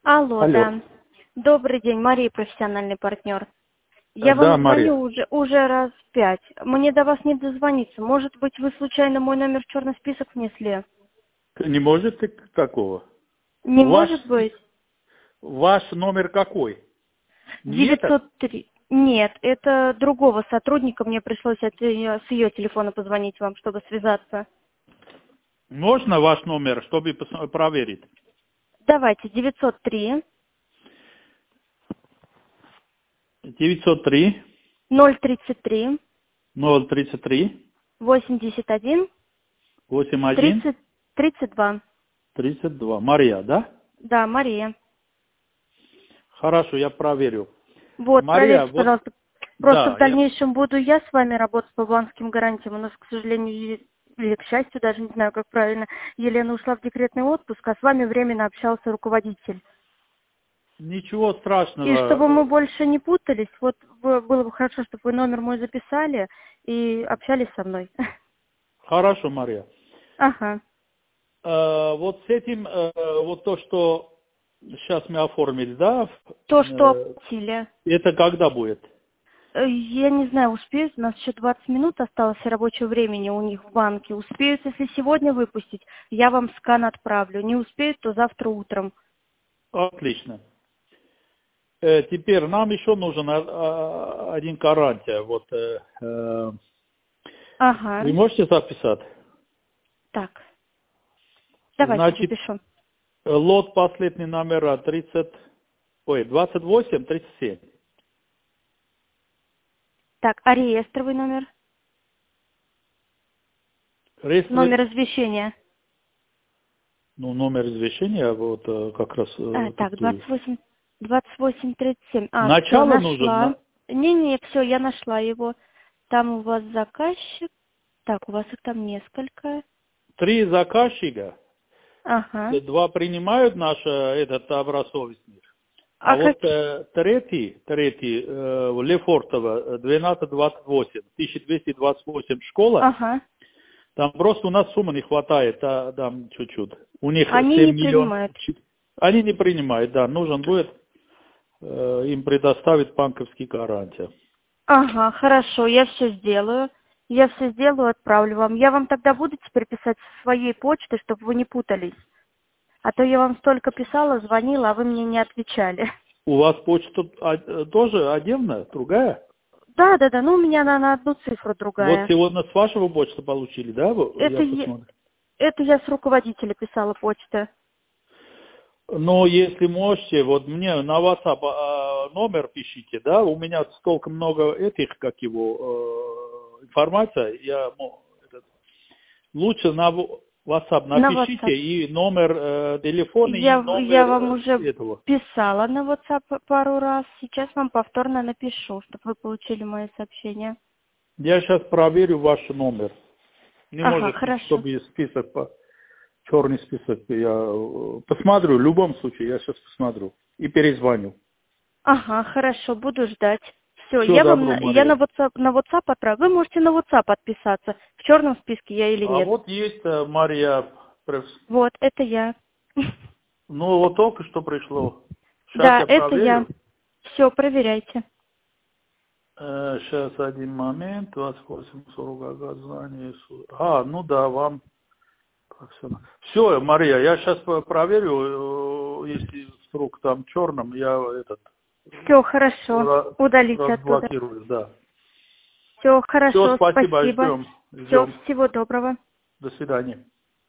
Алло, Алло. да. Добрый день, Мария, профессиональный партнер. Я Да, вам Мария. звоню уже раз 5. Мне до вас не дозвониться. Может быть, вы случайно мой номер в черный список внесли? Не может такого? Не может быть. Ваш номер какой? Не этот? 903. Нет, это другого сотрудника. Мне пришлось с ее телефона позвонить вам, чтобы связаться. Можно ваш номер, чтобы проверить? Давайте, 903 903 033 033 81 81 30 32. 32. Мария, да? Да, Мария. Хорошо, я проверю. Вот, Мария, проверьте, вот, пожалуйста. Просто в да, дальнейшем буду я с вами работать по банковским гарантиям. У нас, к сожалению, или к счастью, даже не знаю, как правильно, Елена ушла в декретный отпуск, а с вами временно общался руководитель. ничего И чтобы мы страшного. больше не путались, вот было бы хорошо, чтобы вы номер мой записали и общались со мной. Хорошо, Мария. Ага. Вот с этим, вот то, что сейчас мы оформили, да, То, что оплатили. это когда будет? Я не знаю, успеют, у нас еще 20 минут осталось рабочего времени у них в банке. Успеют, если сегодня выпустить, я вам скан отправлю. Не успеют, то завтра утром. Отлично. Теперь нам еще нужен один гарантия. Вот, Ага. вы можете записать? Так, давайте Значит, запишу. лот последний номера 28-37. Так, а реестровый номер? Номер извещения. Ну, номер извещения, вот как раз Так, диктую. 2837. Все, Начало нужен. нашла. Не, все, я нашла его. Там у вас заказчик. Так, у вас их там несколько. 3 заказчика. Ага. 2 принимают наш этот образцовый. А А вот как... третий, Лефортово, 1228, 1228 школа, Ага. там просто у нас суммы не хватает, там чуть-чуть. У них Они 7 не миллионов. принимают. Они не принимают, да, нужен будет им предоставить банковские гарантии. Ага, хорошо, я все сделаю. Я все сделаю, отправлю вам. Я вам тогда буду теперь писать со своей почты, чтобы вы не путались. А то я вам столько писала, звонила, а вы мне не отвечали. У вас почта тоже отдельная, другая? Да, ну у меня она на одну цифру Вот другая. сегодня с вашего почты получили, да? Это, Я посмотрю. это я с руководителя писала почта. Но если можете, вот мне на WhatsApp номер пишите, да, у меня столько много этих, как его, информация, лучше на WhatsApp На напишите WhatsApp. и номер телефона, и Я вам номер уже этого. писала на WhatsApp пару раз. Сейчас вам повторно напишу, чтобы вы получили мои сообщения. Я сейчас проверю ваш номер. Не Ага, может быть, хорошо. чтобы список, черный список, я посмотрю, в любом случае, я сейчас посмотрю и перезвоню. Ага, хорошо, буду ждать. Все, Всего я вам доброго, я Мария. на WhatsApp отправлю. Вы можете на WhatsApp отписаться. В черном списке я или А нет. вот есть Мария, Вот, это я. ну вот только что пришло. Сейчас Да, я это я. проверю. Все, проверяйте. Сейчас один момент, 28-40 оказание. Ну да, вам. Все, Мария, я сейчас проверю, если вдруг там черным, я Все, хорошо. Удалите оттуда. разблокирую, да. Все, Все, хорошо, спасибо, спасибо. ждем. Все, всего доброго. До свидания.